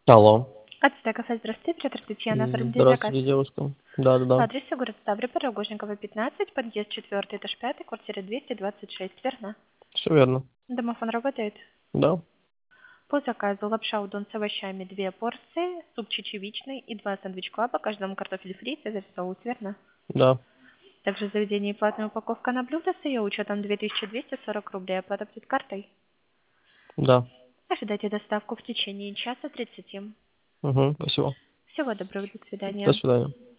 Алло. Ацтека кафе, здравствуйте, оператор Татьяна, оформите заказ. Здравствуйте, девушка. По Да-да-да. адресу город Ставрополь, Рогожникова, 15, подъезд 4, этаж 5, квартира 226, верно? Все верно. Домофон работает? Да. По заказу лапша удон с овощами 2 порции, суп чечевичный и 2 сэндвич-клаба, каждому картофель фри, цезарь соус, верно? Да. Также в заведении платная упаковка на блюдо с ее учетом 2240 рублей, оплата будет картой. Да. Ожидайте доставку в течение часа 30. Угу. Спасибо. Всего доброго, до До свидания. свидания.